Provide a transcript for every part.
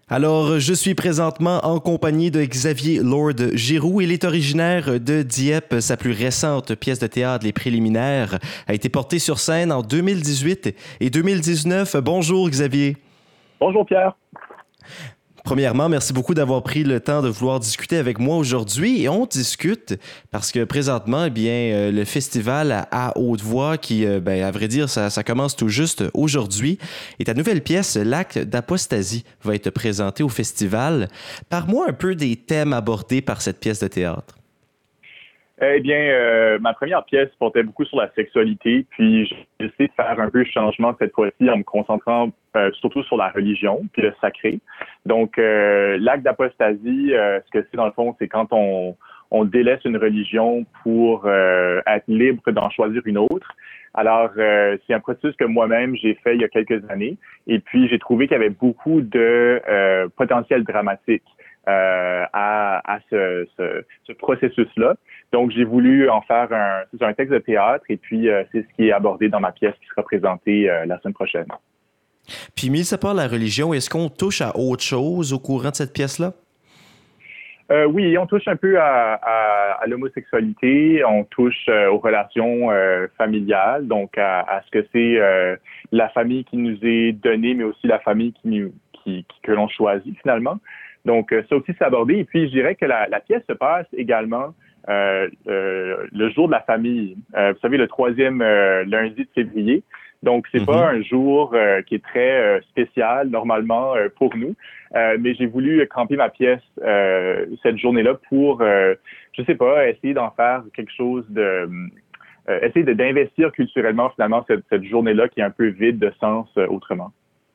Alors, je suis présentement en compagnie de Xavier Lord-Giroux. Il est originaire de Dieppe. Sa plus récente pièce de théâtre, Les Préliminaires, a été portée sur scène en 2018 et 2019. Bonjour, Xavier. Bonjour, Pierre. Premièrement, merci beaucoup d'avoir pris le temps de vouloir discuter avec moi aujourd'hui. Et on discute parce que présentement, le festival à Haute-Voix, qui, à vrai dire, ça commence tout juste aujourd'hui. Et ta nouvelle pièce, L'acte d'apostasie, va être présentée au festival. Parle-moi un peu des thèmes abordés par cette pièce de théâtre. Ma première pièce portait beaucoup sur la sexualité, puis j'ai essayé de faire un peu le changement cette fois-ci en me concentrant surtout sur la religion, puis le sacré. Donc, l'acte d'apostasie, ce que c'est dans le fond, c'est quand on délaisse une religion pour être libre d'en choisir une autre. Alors, c'est un processus que moi-même j'ai fait il y a quelques années, et puis j'ai trouvé qu'il y avait beaucoup de potentiel dramatique à ce processus-là. Donc, j'ai voulu en faire un texte de théâtre et puis c'est ce qui est abordé dans ma pièce qui sera présentée la semaine prochaine. Puis, mis à part la religion, est-ce qu'on touche à autre chose au courant de cette pièce-là? Oui, on touche un peu à l'homosexualité, on touche aux relations familiales, donc à ce que c'est la famille qui nous est donnée, mais aussi la famille que l'on choisit finalement. Donc, ça aussi, c'est abordé. Et puis, je dirais que la pièce se passe également le jour de la famille. Vous savez, le 3e lundi de février. Donc, c'est pas un jour qui est très spécial, normalement, pour nous. Mais j'ai voulu camper ma pièce cette journée-là pour, je sais pas, essayer d'en faire quelque chose essayer d'investir culturellement, finalement, cette journée-là qui est un peu vide de sens autrement.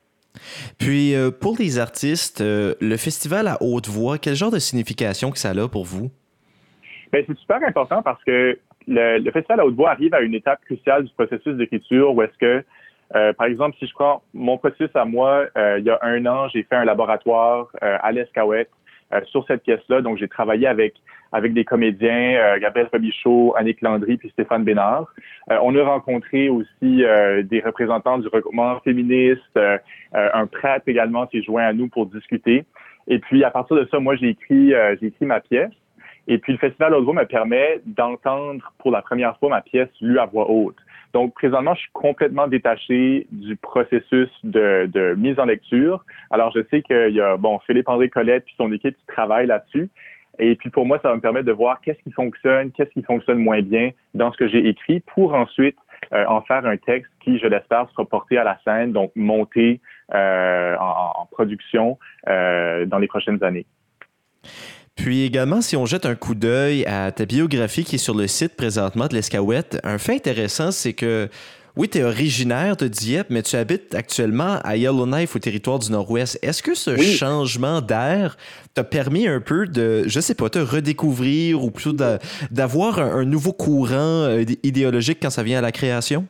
Puis, pour les artistes, le festival à Haute-Voix, quel genre de signification que ça a pour vous? C'est super important parce que le festival à Haute-Voix arrive à une étape cruciale du processus d'écriture où est-ce que, par exemple, si je prends mon processus à moi, il y a 1 an, j'ai fait un laboratoire à l'Escaouette sur cette pièce-là. Donc, j'ai travaillé avec des comédiens, Gabriel Robichaud, Annick Landry puis Stéphane Bénard. On a rencontré aussi des représentants du regroupement féministe, un prêtre également qui est joint à nous pour discuter. Et puis, à partir de ça, moi, j'ai écrit ma pièce. Et puis, le Festival Haute-Voix me permet d'entendre pour la première fois ma pièce lue à voix haute. Donc, présentement, je suis complètement détaché du processus de mise en lecture. Alors, je sais qu'il y a, Philippe-André Colette puis son équipe qui travaillent là-dessus. Et puis, pour moi, ça va me permettre de voir qu'est-ce qui fonctionne moins bien dans ce que j'ai écrit pour ensuite en faire un texte qui, je l'espère, sera porté à la scène, donc monté en production dans les prochaines années. Puis également, si on jette un coup d'œil à ta biographie qui est sur le site présentement de l'Escaouette, un fait intéressant, c'est que, oui, tu es originaire de Dieppe, mais tu habites actuellement à Yellowknife, au territoire du Nord-Ouest. Est-ce que ce changement d'air t'a permis un peu de, je sais pas, te redécouvrir ou plutôt d'avoir un nouveau courant idéologique quand ça vient à la création?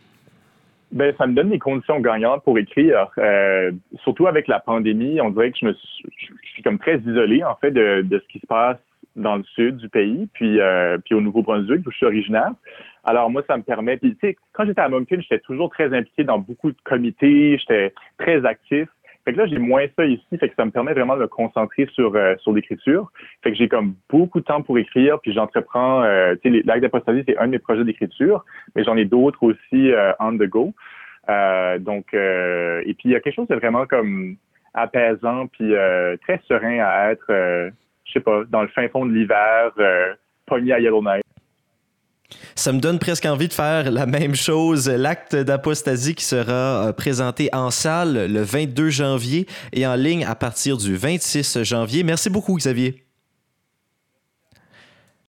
Ça me donne des conditions gagnantes pour écrire. Surtout avec la pandémie, on dirait que je suis comme très isolé, en fait, de ce qui se passe dans le sud du pays, puis au Nouveau-Brunswick, où je suis originaire. Alors, moi, ça me permet... Puis, tu sais, quand j'étais à Moncton, j'étais toujours très impliqué dans beaucoup de comités, j'étais très actif. Fait que là, j'ai moins ça ici, fait que ça me permet vraiment de me concentrer sur l'écriture. Fait que j'ai comme beaucoup de temps pour écrire, puis j'entreprends, tu sais, l'acte d'apostasie, c'est un de mes projets d'écriture, mais j'en ai d'autres aussi on the go. Et puis il y a quelque chose de vraiment comme apaisant, puis très serein à être, je sais pas, dans le fin fond de l'hiver, pogné à Yellowknife. Ça me donne presque envie de faire la même chose. L'acte d'apostasie qui sera présenté en salle le 22 janvier et en ligne à partir du 26 janvier. Merci beaucoup, Xavier.